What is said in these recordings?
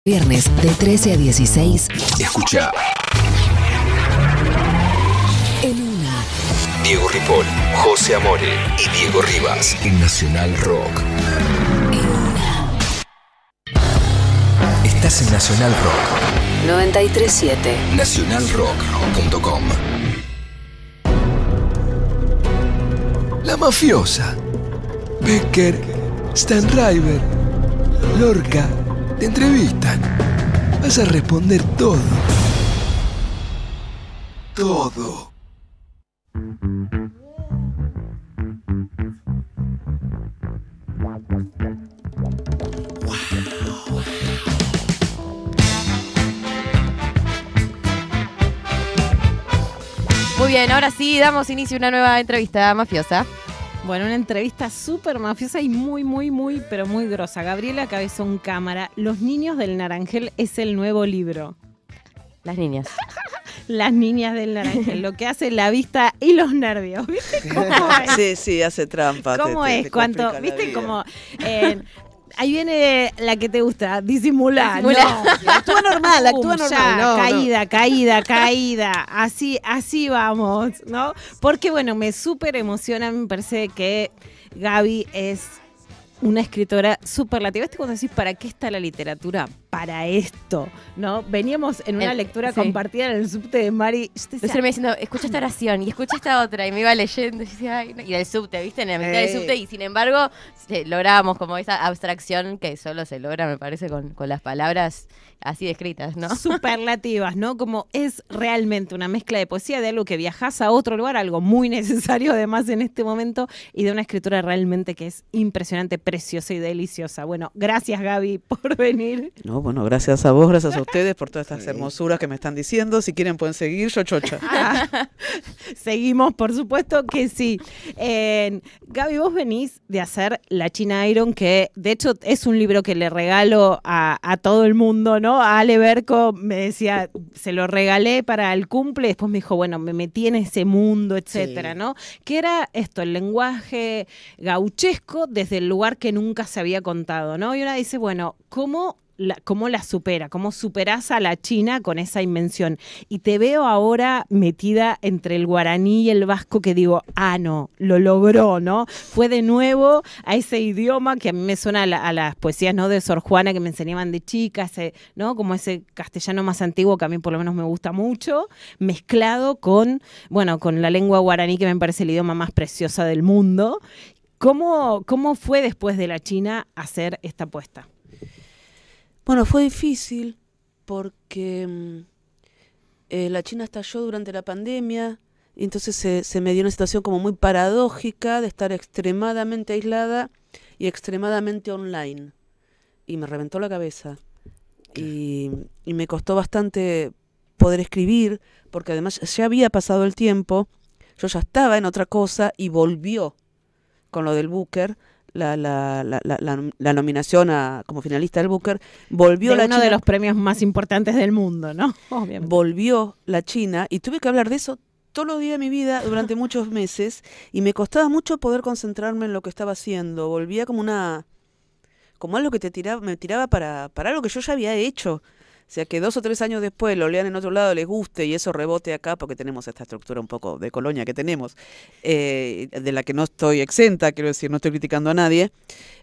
Viernes de 13 a 16. Escucha. En una. Diego Ripoll, José Amore y Diego Rivas en Nacional Rock. En una. Estás en Nacional Rock. 93.7. Nacionalrock.com. La mafiosa. Becker, Stan River, Lorca. Te entrevistan. Vas a responder todo. Todo. Muy bien, ahora sí damos inicio a una nueva entrevista mafiosa. Bueno, una entrevista súper mafiosa y muy, pero muy grosa. Gabriela Cabezón Cámara, Los niños del Naranjel es el nuevo libro. Las niñas. Las niñas del Naranjel, lo que hace la vista y los nervios. ¿Viste cómo es? Sí, hace trampa. ¿Cómo es? te Cuánto, complica la ¿viste vida. como ahí viene la que te gusta, disimular. Disimular. No, Actúa normal, actúa ya, normal. No. caída. Así vamos, ¿no? Porque bueno, me súper emociona, me parece que Gaby es una escritora superlativa. Cuando decís, ¿para qué está la literatura? Para esto, ¿no? Veníamos en una lectura sí. compartida en el subte de Mari. Yo te decía, Entonces me diciendo, escucha esta oración y escucha esta otra. Y me iba leyendo y decía, ay, no. Y del subte, ¿viste? En la mitad del subte. Y sin embargo, lográbamos como esa abstracción que solo se logra, me parece, con las palabras así descritas, ¿no? superlativas, ¿no? Como es realmente una mezcla de poesía, de algo que viajás a otro lugar, algo muy necesario además en este momento, y de una escritura realmente que es impresionante, preciosa y deliciosa. Bueno, gracias Gaby por venir. No, bueno, gracias a vos, gracias a ustedes por todas estas hermosuras que me están diciendo. Si quieren pueden seguir, yo chocha. Seguimos, por supuesto que sí. Gaby, vos venís de hacer La China Iron, que de hecho es un libro que le regalo a todo el mundo, ¿no? A Ale Berco me decía, se lo regalé para el cumple, después me dijo, bueno, me metí en ese mundo, etcétera, Sí. ¿no? Que era esto, el lenguaje gauchesco desde el lugar que nunca se había contado, ¿no? Y una dice, bueno, ¿cómo la supera? ¿Cómo superás a la China con esa invención? Y te veo ahora metida entre el guaraní y el vasco que digo, no, lo logró, ¿no? Fue de nuevo a ese idioma que a mí me suena a las poesías, ¿no? De Sor Juana que me enseñaban de chica, ¿no? Como ese castellano más antiguo que a mí por lo menos me gusta mucho, mezclado con la lengua guaraní que me parece el idioma más preciosa del mundo. ¿Cómo fue después de la China hacer esta apuesta? Bueno, fue difícil porque la China estalló durante la pandemia y entonces se me dio una situación como muy paradójica de estar extremadamente aislada y extremadamente online. Y me reventó la cabeza. Y me costó bastante poder escribir porque además ya había pasado el tiempo, yo ya estaba en otra cosa y volvió con lo del Booker. La nominación como finalista del Booker, volvió la uno China, de los premios más importantes del mundo, ¿no? Obviamente. volvió la China y tuve que hablar de eso todos los días de mi vida durante muchos meses y me costaba mucho poder concentrarme en lo que estaba haciendo. Volvía como algo que me tiraba para algo que yo ya había hecho. O sea, que 2 o 3 años después lo lean en otro lado, les guste y eso rebote acá, porque tenemos esta estructura un poco de colonia que tenemos, de la que no estoy exenta, quiero decir, no estoy criticando a nadie,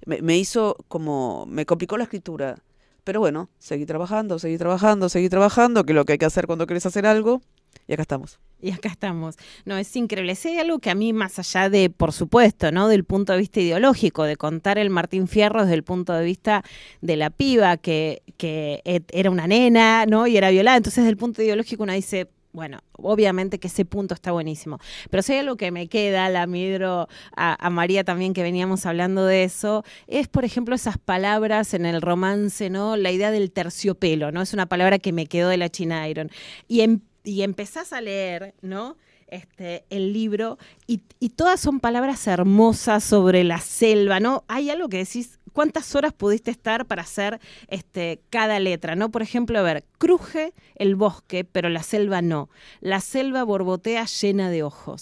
me complicó la escritura. Pero bueno, seguí trabajando, que es lo que hay que hacer cuando querés hacer algo, y acá estamos. Y acá estamos. No, es increíble. Si hay algo que a mí, más allá de, por supuesto, ¿no? Del punto de vista ideológico, de contar el Martín Fierro desde el punto de vista de la piba, que era una nena, ¿no? Y era violada. Entonces, desde el punto ideológico uno dice, bueno, obviamente que ese punto está buenísimo. Pero si hay algo que me queda, la midro a María también, que veníamos hablando de eso, es, por ejemplo, esas palabras en el romance, ¿no? La idea del terciopelo, ¿no? Es una palabra que me quedó de la China Iron. Y empezás a leer, ¿no? El libro, y todas son palabras hermosas sobre la selva, ¿no? Hay algo que decís, ¿cuántas horas pudiste estar para hacer cada letra, ¿no? Por ejemplo, a ver, cruje el bosque, pero la selva no. La selva borbotea llena de ojos.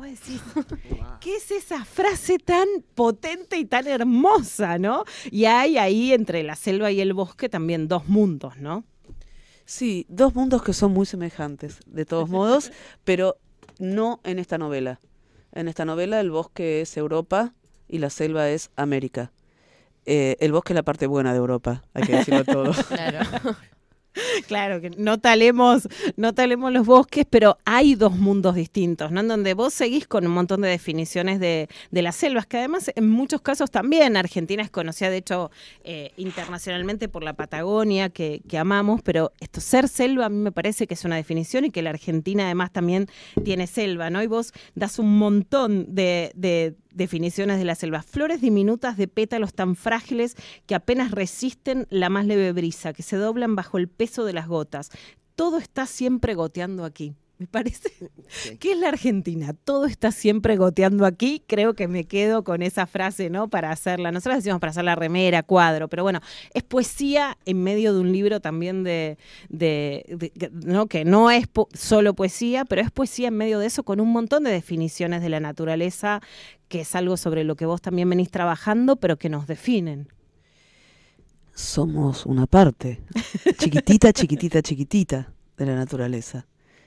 vos decís, ¿qué es esa frase tan potente y tan hermosa, no? Y hay ahí entre la selva y el bosque también dos mundos, ¿no? Sí, dos mundos que son muy semejantes, de todos modos, pero no en esta novela. En esta novela el bosque es Europa y la selva es América. El bosque es la parte buena de Europa, hay que decirlo todo. Claro. Claro, que no talemos los bosques, pero hay dos mundos distintos, ¿no? En donde vos seguís con un montón de definiciones de las selvas, que además en muchos casos también Argentina es conocida, de hecho, internacionalmente por la Patagonia, que amamos, pero esto, ser selva a mí me parece que es una definición y que la Argentina además también tiene selva, ¿no? Y vos das un montón de definiciones de la selva. Flores diminutas de pétalos tan frágiles que apenas resisten la más leve brisa, que se doblan bajo el peso de las gotas. Todo está siempre goteando aquí. Me parece que es la Argentina. Todo está siempre goteando aquí. Creo que me quedo con esa frase, ¿no? Para hacerla. Nosotros decimos para hacer la remera, cuadro, pero bueno, es poesía en medio de un libro también ¿no? Que no es solo poesía, pero es poesía en medio de eso con un montón de definiciones de la naturaleza, que es algo sobre lo que vos también venís trabajando, pero que nos definen. Somos una parte chiquitita, chiquitita, chiquitita de la naturaleza.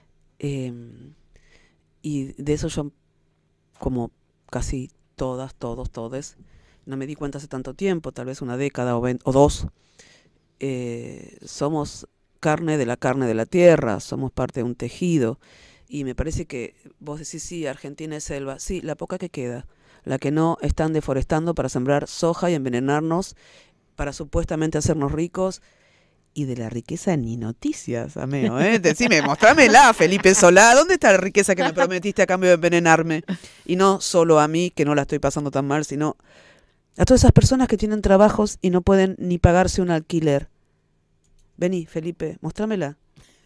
Y de eso yo, como casi todos, no me di cuenta hace tanto tiempo, tal vez una década o dos. Somos carne de la tierra, somos parte de un tejido. Y me parece que vos decís, sí, Argentina es selva. Sí, la poca que queda, la que no están deforestando para sembrar soja y envenenarnos, para supuestamente hacernos ricos. Y de la riqueza ni noticias, ameo, ¿eh? Decime, mostrámela, Felipe Solá. ¿Dónde está la riqueza que me prometiste a cambio de envenenarme? Y no solo a mí, que no la estoy pasando tan mal, sino a todas esas personas que tienen trabajos y no pueden ni pagarse un alquiler. Vení, Felipe, mostrámela.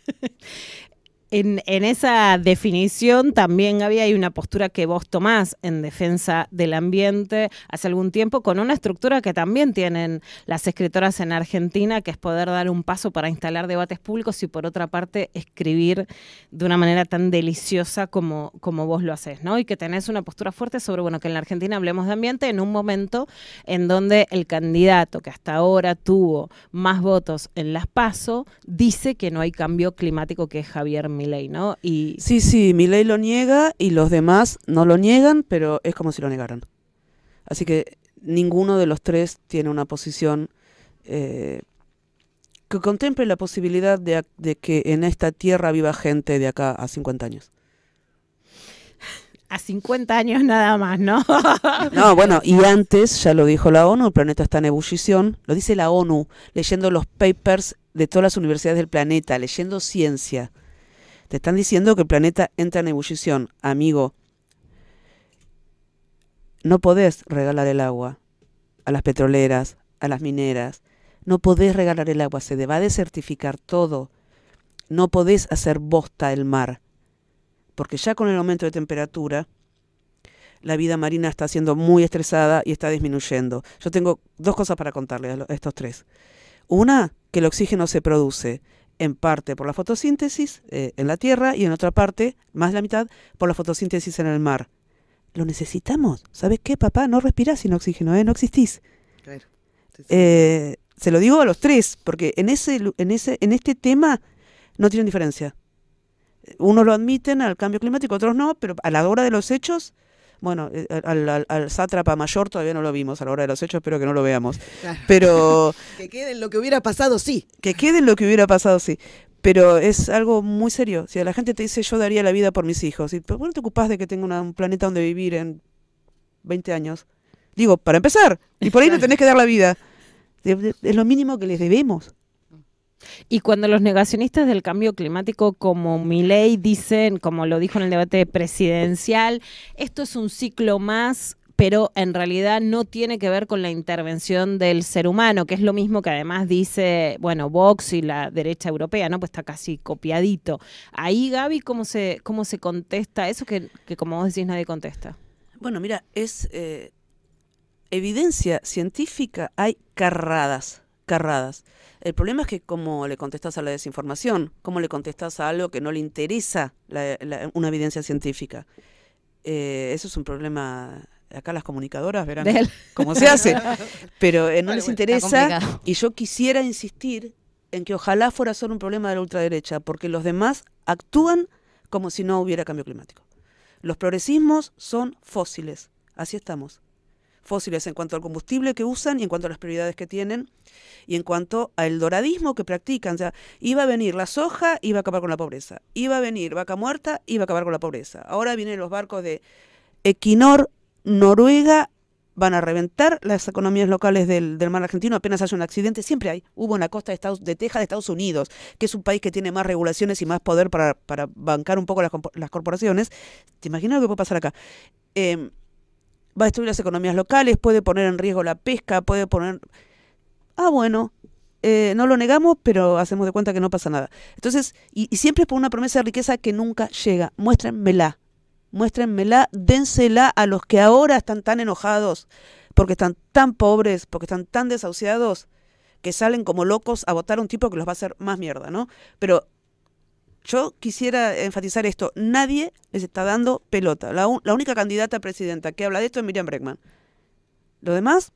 En esa definición también, Gaby, hay una postura que vos tomás en defensa del ambiente hace algún tiempo, con una estructura que también tienen las escritoras en Argentina, que es poder dar un paso para instalar debates públicos y, por otra parte, escribir de una manera tan deliciosa como vos lo haces, ¿no? Y que tenés una postura fuerte sobre, bueno, que en la Argentina hablemos de ambiente en un momento en donde el candidato que hasta ahora tuvo más votos en las PASO dice que no hay cambio climático, que es Javier Milei, ¿no? Y Sí, Milei lo niega y los demás no lo niegan, pero es como si lo negaran. Así que ninguno de los tres tiene una posición que contemple la posibilidad de que en esta tierra viva gente de acá a 50 años. a 50 años nada más, ¿no? No, bueno, y antes, ya lo dijo la ONU, el planeta está en ebullición, lo dice la ONU, leyendo los papers de todas las universidades del planeta, leyendo ciencia. Te están diciendo que el planeta entra en ebullición. Amigo, no podés regalar el agua a las petroleras, a las mineras. No podés regalar el agua, se va a desertificar todo. No podés hacer bosta el mar. Porque ya con el aumento de temperatura, la vida marina está siendo muy estresada y está disminuyendo. Yo tengo dos cosas para contarles a estos tres. Una, que el oxígeno se produce en parte por la fotosíntesis en la Tierra y en otra parte, más de la mitad, por la fotosíntesis en el mar. Lo necesitamos. ¿Sabes qué, papá? No respirás sin oxígeno, no existís. Claro. Se lo digo a los tres, porque en este tema no tienen diferencia. Unos lo admiten al cambio climático, otros no, pero a la hora de los hechos, bueno, al sátrapa mayor todavía no lo vimos, a la hora de los hechos espero que no lo veamos. Claro. Pero que quede en lo que hubiera pasado, sí. Que quede en lo que hubiera pasado, sí. Pero es algo muy serio. Si a la gente te dice yo daría la vida por mis hijos, ¿y por qué no te ocupás de que tenga un planeta donde vivir en 20 años? Digo, para empezar, y por ahí no tenés que dar la vida. Es lo mínimo que les debemos. Y cuando los negacionistas del cambio climático como Milei dicen, como lo dijo en el debate presidencial, esto es un ciclo más, pero en realidad no tiene que ver con la intervención del ser humano, que es lo mismo que además dice, bueno, Vox y la derecha europea, ¿no? Pues está casi copiadito. Ahí, Gaby, ¿cómo se contesta eso que como vos decís nadie contesta? Bueno, mira, es evidencia científica, hay carradas. El problema es que cómo le contestas a la desinformación, cómo le contestas a algo que no le interesa una evidencia científica. Eso es un problema. Acá las comunicadoras verán De él. cómo se hace, pero no les Está interesa. complicado. Y yo quisiera insistir en que ojalá fuera solo un problema de la ultraderecha, porque los demás actúan como si no hubiera cambio climático. Los progresismos son fósiles, así estamos. Fósiles en cuanto al combustible que usan y en cuanto a las prioridades que tienen y en cuanto al doradismo que practican. O sea, iba a venir la soja, iba a acabar con la pobreza. Iba a venir vaca muerta, iba a acabar con la pobreza. Ahora vienen los barcos de Equinor, Noruega, van a reventar las economías locales del mar argentino. Apenas haya un accidente, siempre hay. Hubo en la costa de Texas de Estados Unidos, que es un país que tiene más regulaciones y más poder para bancar un poco las corporaciones. ¿Te imaginas lo que puede pasar acá? Va a destruir las economías locales, puede poner en riesgo la pesca, puede poner... bueno, no lo negamos, pero hacemos de cuenta que no pasa nada. Entonces, y siempre es por una promesa de riqueza que nunca llega. Muéstrenmela, dénsela a los que ahora están tan enojados, porque están tan pobres, porque están tan desahuciados, que salen como locos a votar a un tipo que los va a hacer más mierda, ¿no? Pero yo quisiera enfatizar esto, nadie les está dando pelota. La única candidata a presidenta que habla de esto es Miriam Bregman. Lo demás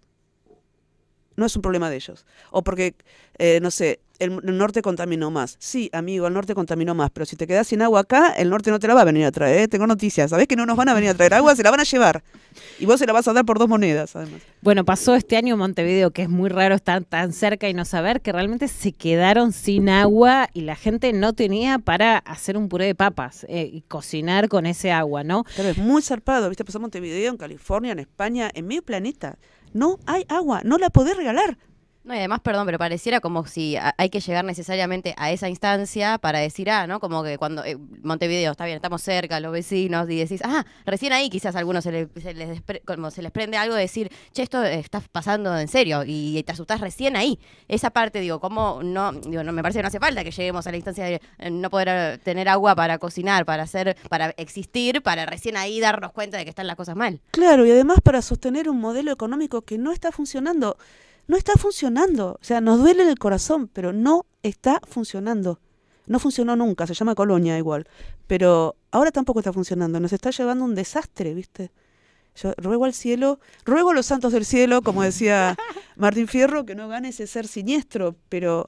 no es un problema de ellos. O porque, no sé, el norte contaminó más. Sí, amigo, el norte contaminó más, pero si te quedás sin agua acá, el norte no te la va a venir a traer, ¿eh? Tengo noticias, ¿sabés que no nos van a venir a traer agua? Se la van a llevar. Y vos se la vas a dar por 2 monedas, además. Bueno, pasó este año en Montevideo, que es muy raro estar tan cerca y no saber, que realmente se quedaron sin agua y la gente no tenía para hacer un puré de papas y cocinar con ese agua, ¿no? Claro, es muy zarpado, ¿viste? Pasó en Montevideo, en California, en España, en medio planeta. No hay agua, no la podés regalar. No, y además, perdón, pero pareciera como si hay que llegar necesariamente a esa instancia para decir, ¿no? Como que cuando Montevideo, está bien, estamos cerca, los vecinos, y decís, recién ahí quizás a algunos se les prende algo de decir, che, esto está pasando en serio, y te asustás recién ahí. Esa parte, digo, ¿cómo no? Digo, no, me parece que no hace falta que lleguemos a la instancia de no poder tener agua para cocinar, para existir, para recién ahí darnos cuenta de que están las cosas mal. Claro, y además para sostener un modelo económico que no está funcionando. No está funcionando, o sea, nos duele en el corazón, pero no está funcionando. No funcionó nunca, se llama Colonia igual, pero ahora tampoco está funcionando, nos está llevando un desastre, ¿viste? Yo ruego al cielo, ruego a los santos del cielo, como decía Martín Fierro, que no gane ese ser siniestro, pero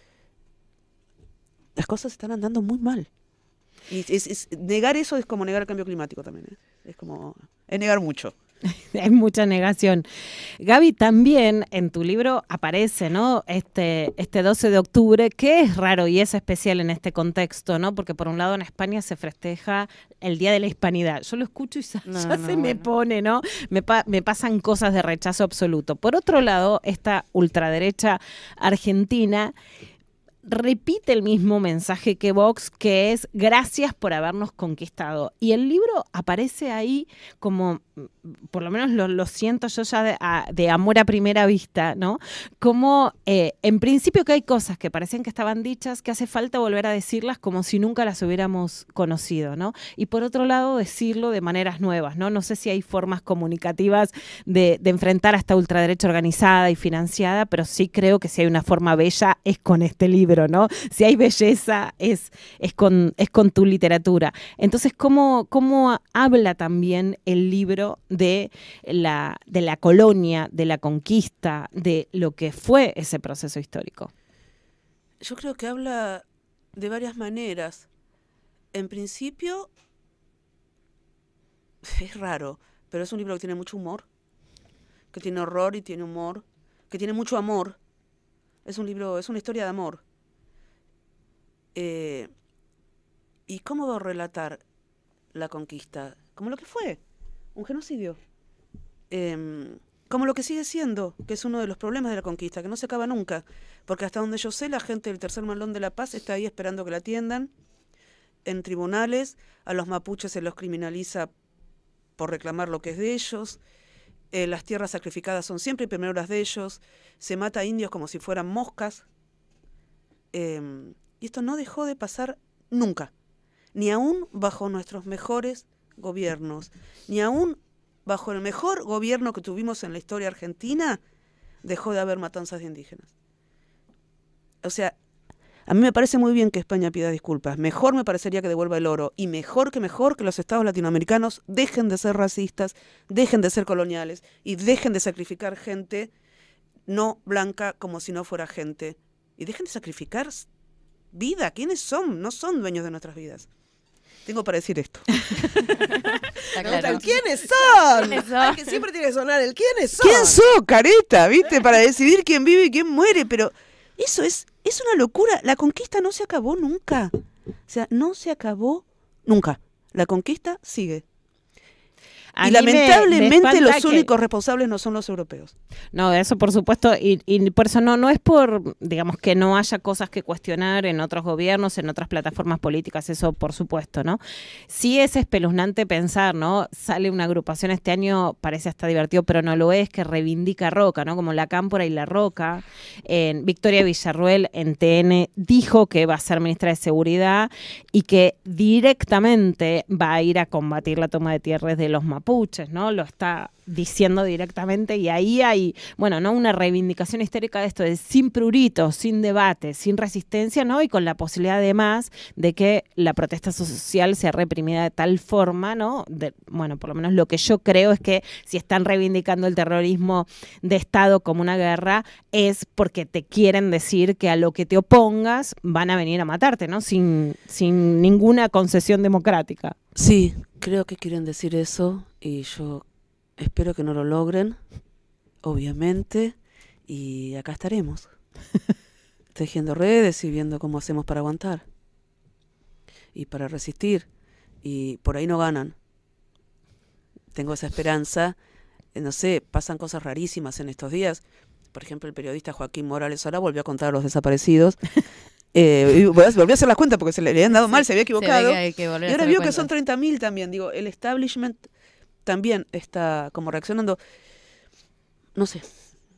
las cosas están andando muy mal. Y negar eso es como negar el cambio climático también, ¿eh? Es como, es negar mucho. Hay mucha negación. Gaby, también en tu libro aparece, ¿no? Este 12 de octubre, que es raro y es especial en este contexto, ¿no? Porque por un lado en España se festeja el Día de la Hispanidad. Yo lo escucho y me pone, ¿no? Me pasan cosas de rechazo absoluto. Por otro lado, esta ultraderecha argentina repite el mismo mensaje que Vox, que es gracias por habernos conquistado. Y el libro aparece ahí como, por lo menos lo siento yo ya de amor a primera vista, ¿no? Como en principio que hay cosas que parecían que estaban dichas, que hace falta volver a decirlas como si nunca las hubiéramos conocido, ¿no? Y por otro lado decirlo de maneras nuevas, ¿no? No sé si hay formas comunicativas de enfrentar a esta ultraderecha organizada y financiada, pero sí creo que si hay una forma bella es con este libro, ¿no? Si hay belleza es con tu literatura. Entonces, ¿cómo habla también el libro de la colonia, de la conquista, de lo que fue ese proceso histórico? Yo creo que habla de varias maneras. En principio, es raro, pero es un libro que tiene mucho humor, que tiene horror y tiene humor, que tiene mucho amor. Es un libro, es una historia de amor. ¿Y cómo va a relatar la conquista? Como lo que fue, un genocidio. Como lo que sigue siendo, que es uno de los problemas de la conquista, que no se acaba nunca. Porque hasta donde yo sé, la gente del Tercer Malón de la Paz está ahí esperando que la atiendan. En tribunales, a los mapuches se los criminaliza por reclamar lo que es de ellos. Las tierras sacrificadas son siempre primero las de ellos. Se mata a indios como si fueran moscas. Y esto no dejó de pasar nunca, ni aún bajo nuestros mejores gobiernos, ni aún bajo el mejor gobierno que tuvimos en la historia argentina, dejó de haber matanzas de indígenas. O sea, A mí me parece muy bien que España pida disculpas. Mejor me parecería que devuelva el oro. Y mejor que los estados latinoamericanos dejen de ser racistas, dejen de ser coloniales y dejen de sacrificar gente no blanca como si no fuera gente. Y dejen de sacrificar vida. ¿Quiénes son? No son dueños de nuestras vidas. Tengo para decir esto. Está claro. ¿Quiénes son? ¿Quiénes son? Ay, que siempre tiene que sonar el ¿quiénes son? ¿Quién sos, careta? ¿Viste? Para decidir quién vive y quién muere. Pero eso es una locura. La conquista no se acabó nunca. O sea, no se acabó nunca. La conquista sigue. A Y mí me lamentablemente espanta los que- únicos responsables no son los europeos. No, eso por supuesto, y por eso no es por, digamos, que no haya cosas que cuestionar en otros gobiernos, en otras plataformas políticas, eso por supuesto, ¿no? Sí es espeluznante pensar, ¿no? Sale una agrupación este año, parece hasta divertido, pero no lo es, que reivindica a Roca, ¿no? Como La Cámpora y La Roca. Victoria Villarruel en TN dijo que va a ser ministra de Seguridad y que directamente va a ir a combatir la toma de tierras de los mapuches, ¿no? Lo está diciendo directamente y ahí hay, bueno, ¿no? Una reivindicación histórica de esto, de sin pruritos, sin debate, sin resistencia, ¿no? Y con la posibilidad además de que la protesta social sea reprimida de tal forma, ¿no? Bueno, por lo menos lo que yo creo es que si están reivindicando el terrorismo de Estado como una guerra, es porque te quieren decir que a lo que te opongas van a venir a matarte, ¿no? Sin ninguna concesión democrática. Sí, creo que quieren decir eso y yo espero que no lo logren, obviamente, y acá estaremos, tejiendo redes y viendo cómo hacemos para aguantar y para resistir, y por ahí no ganan. Tengo esa esperanza, no sé, pasan cosas rarísimas en estos días. Por ejemplo, el periodista Joaquín Morales ahora volvió a contar a los desaparecidos. Y volvió a hacer las cuentas porque se le habían dado mal, se había equivocado. hay que volver Y a ahora hacer vio que cuentas. son 30.000 también. Digo, el establishment también está como reaccionando. No sé.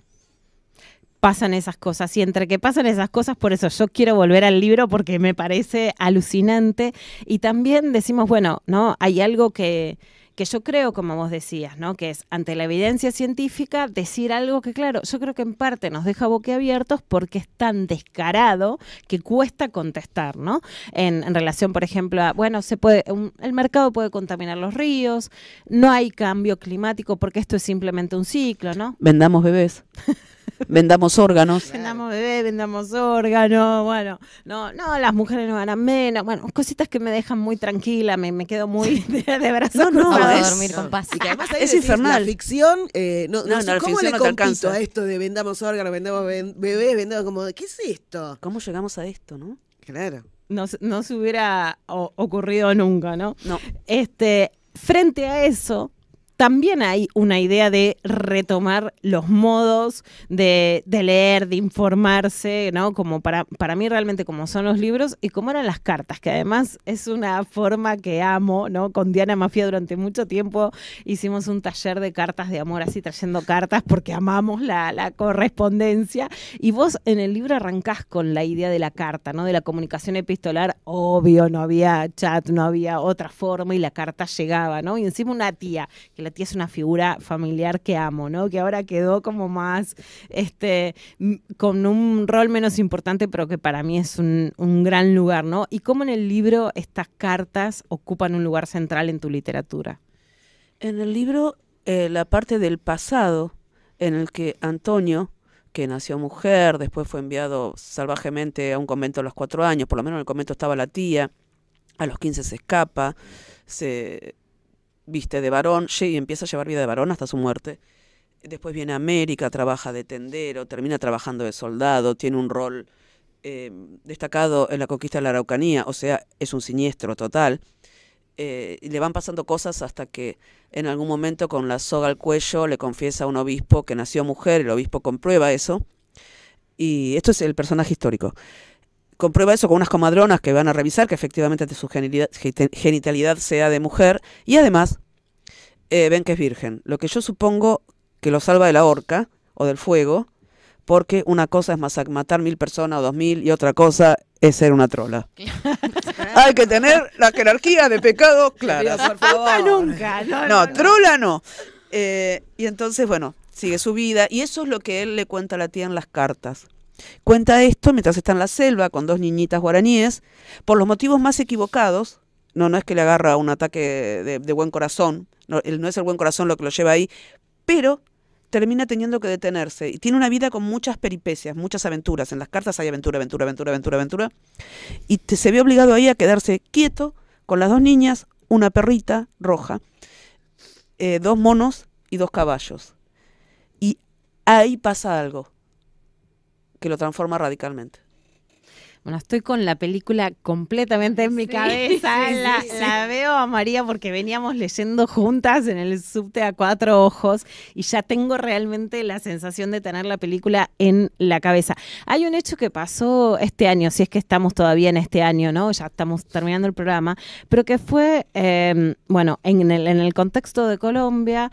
Pasan esas cosas y entre que pasan esas cosas, por eso yo quiero volver al libro porque me parece alucinante y también decimos, bueno, ¿no? Hay algo que yo creo, como vos decías, ¿no? Que es ante la evidencia científica decir algo que, claro, yo creo que en parte nos deja boquiabiertos porque es tan descarado que cuesta contestar, ¿no? En relación, por ejemplo, a, bueno, el mercado puede contaminar los ríos, no hay cambio climático porque esto es simplemente un ciclo, ¿no? Vendamos bebés. Vendamos órganos. Vendamos bebé, vendamos órganos, bueno, no, las mujeres no ganan menos, bueno, cositas que me dejan muy tranquila, me quedo muy de brazos No, Vamos cruzados. a dormir con paz. Y que además ahí Es decís, infernal. la ficción, no No, sé la cómo ficción le no te compito alcanza. a esto de vendamos órganos, vendamos bebés, vendamos como, ¿qué es esto? ¿Cómo llegamos a esto, no? Claro. No se hubiera ocurrido nunca, ¿no? No. Frente a eso, también hay una idea de retomar los modos de leer, de informarse, ¿no? Como para mí realmente como son los libros y como eran las cartas, que además es una forma que amo, ¿no? Con Diana Mafia durante mucho tiempo hicimos un taller de cartas de amor, así trayendo cartas porque amamos la correspondencia. Y vos en el libro arrancás con la idea de la carta, ¿no? De la comunicación epistolar, obvio, no había chat, no había otra forma y la carta llegaba, ¿no? Y encima una tía, que la tía es una figura familiar que amo, ¿no? Que ahora quedó como más, con un rol menos importante, pero que para mí es un gran lugar, ¿no? Y cómo en el libro estas cartas ocupan un lugar central en tu literatura. En el libro, la parte del pasado, en el que Antonio, que nació mujer, después fue enviado salvajemente a un convento a los 4 años, por lo menos en el convento estaba la tía, a los 15 se escapa, se viste de varón, y empieza a llevar vida de varón hasta su muerte. Después viene a América, trabaja de tendero, termina trabajando de soldado, tiene un rol destacado en la conquista de la Araucanía, o sea, es un siniestro total. Y le van pasando cosas hasta que en algún momento con la soga al cuello le confiesa a un obispo que nació mujer, el obispo comprueba eso, y esto es el personaje histórico. Comprueba eso con unas comadronas que van a revisar que efectivamente su genitalidad sea de mujer y además ven que es virgen. Lo que yo supongo que lo salva de la horca o del fuego, porque una cosa es matar 1.000 personas o 2.000 y otra cosa es ser una trola. Hay que tener la jerarquía de pecado clara. Por favor. Nunca, No, trola no. Y entonces, bueno, sigue su vida y eso es lo que él le cuenta a la tía en las cartas. Cuenta esto mientras está en la selva con 2 niñitas guaraníes, por los motivos más equivocados. No es que le agarra un ataque de buen corazón, no es el buen corazón lo que lo lleva ahí, pero termina teniendo que detenerse. Y tiene una vida con muchas peripecias, muchas aventuras. En las cartas hay aventura, aventura, aventura, aventura, aventura. Y se ve obligado ahí a quedarse quieto con las 2 niñas, una perrita roja, 2 monos y 2 caballos. Y ahí pasa algo que lo transforma radicalmente. Bueno, estoy con la película completamente en mi cabeza. La veo a María porque veníamos leyendo juntas en el subte a 4 ojos y ya tengo realmente la sensación de tener la película en la cabeza. Hay un hecho que pasó este año, si es que estamos todavía en este año, ¿no? Ya estamos terminando el programa, pero que fue, bueno, en el contexto de Colombia,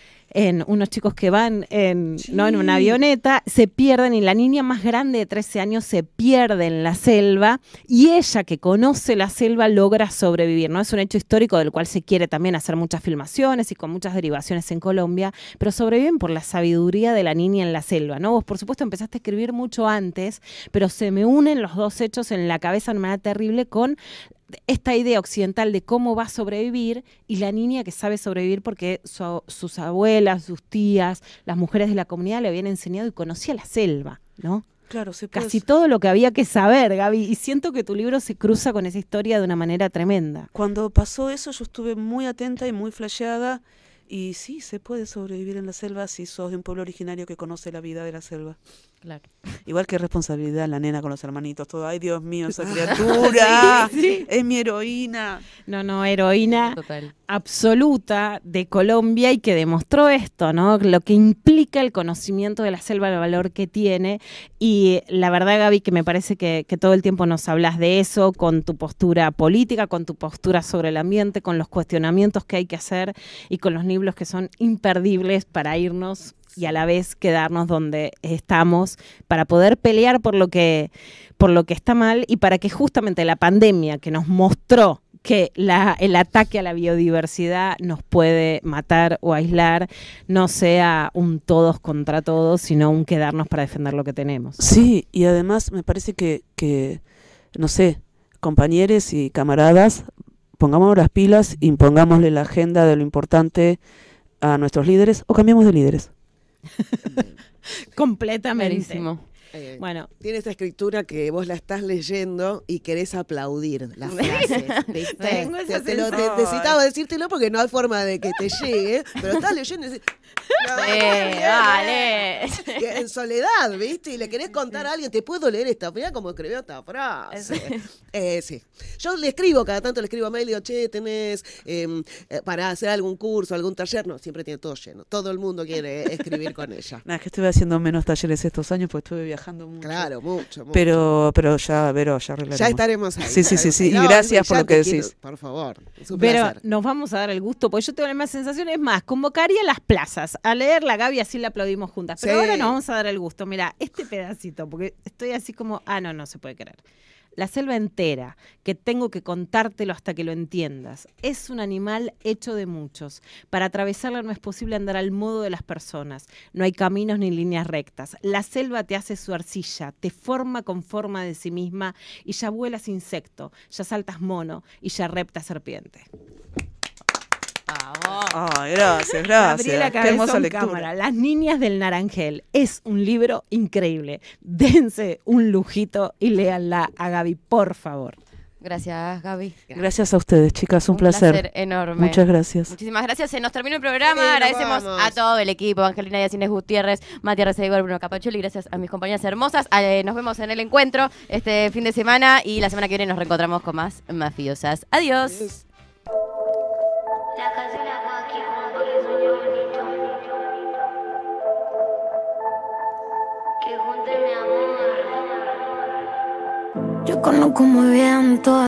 en unos chicos que van en una avioneta, se pierden y la niña más grande de 13 años se pierde en la selva y ella que conoce la selva logra sobrevivir, ¿no? Es un hecho histórico del cual se quiere también hacer muchas filmaciones y con muchas derivaciones en Colombia, pero sobreviven por la sabiduría de la niña en la selva, ¿no? Vos por supuesto empezaste a escribir mucho antes, pero se me unen los 2 hechos en la cabeza de una manera terrible con esta idea occidental de cómo va a sobrevivir y la niña que sabe sobrevivir porque sus abuelas, sus tías, las mujeres de la comunidad le habían enseñado y conocía la selva, ¿no? Claro, se puede. Casi todo lo que había que saber, Gaby, y siento que tu libro se cruza con esa historia de una manera tremenda. Cuando pasó eso yo estuve muy atenta y muy flasheada y sí, se puede sobrevivir en la selva si sos de un pueblo originario que conoce la vida de la selva. Claro. Igual que responsabilidad la nena con los hermanitos, todo. Ay, Dios mío, esa criatura Sí. es mi heroína. No, heroína Total. absoluta de Colombia y que demostró esto, ¿no? Lo que implica el conocimiento de la selva, el valor que tiene. Y la verdad, Gaby, que me parece que todo el tiempo nos hablas de eso, con tu postura política, con tu postura sobre el ambiente, con los cuestionamientos que hay que hacer y con los libros que son imperdibles para irnos y a la vez quedarnos donde estamos para poder pelear por lo que está mal y para que justamente la pandemia que nos mostró que el ataque a la biodiversidad nos puede matar o aislar no sea un todos contra todos, sino un quedarnos para defender lo que tenemos. Sí, y además me parece que no sé, compañeros y camaradas, pongámonos las pilas, impongámosle la agenda de lo importante a nuestros líderes o cambiamos de líderes. Completamente. Clarísimo. Bueno, Tiene esta escritura que vos la estás leyendo y querés aplaudir las frases. ¿Viste? Tengo esa sensación. Necesitaba decírtelo porque no hay forma de que te llegue, pero estás leyendo y decís, "No, bien, Vale. que en soledad, ¿viste? Y le querés contar a alguien, te puedo leer esta, mirá cómo escribió esta frase. Sí. Yo le escribo, cada tanto le escribo a Mel y digo, che, tenés para hacer algún curso, algún taller. No, siempre tiene todo lleno. Todo el mundo quiere escribir con ella. Nada, es que estuve haciendo menos talleres estos años porque estuve viajando mucho. Claro, mucho. Pero ya, Vero, ya arreglaremos. Ya estaremos ahí. Sí. Y No, gracias por ya lo que te decís. quiero, por favor. Es un pero placer. nos vamos a dar el gusto, porque yo tengo la misma sensación, es más, convocaría a las plazas a leer la Gaby, así la aplaudimos juntas. Pero Sí. ahora nos vamos a dar el gusto. Mira, este pedacito, porque estoy así como, no se puede creer. La selva entera, que tengo que contártelo hasta que lo entiendas. Es un animal hecho de muchos. Para atravesarla no es posible andar al modo de las personas. No hay caminos ni líneas rectas. La selva te hace su arcilla, te forma con forma de sí misma y ya vuelas insecto, ya saltas mono y ya reptas serpiente. Vamos. Ay, gracias. Gabriela Qué hermosa Cabezón lectura. Cámara, Las niñas del Naranjel. Es un libro increíble. Dense un lujito y léanla a Gaby, por favor. Gracias, Gaby. Gracias a ustedes, chicas, un placer. Enorme. Muchas gracias. Muchísimas gracias. Se nos terminó el programa. Sí, nos Agradecemos vamos. a todo el equipo. Angelina Yacines Gutiérrez, Matías Recedegor, Bruno Capacholi. Gracias a mis compañeras hermosas. Nos vemos en el encuentro este fin de semana y la semana que viene nos reencontramos con más mafiosas. Adiós. La canción la hago aquí como porque sueño bonito. Que junte mi amor. Yo conozco muy bien todas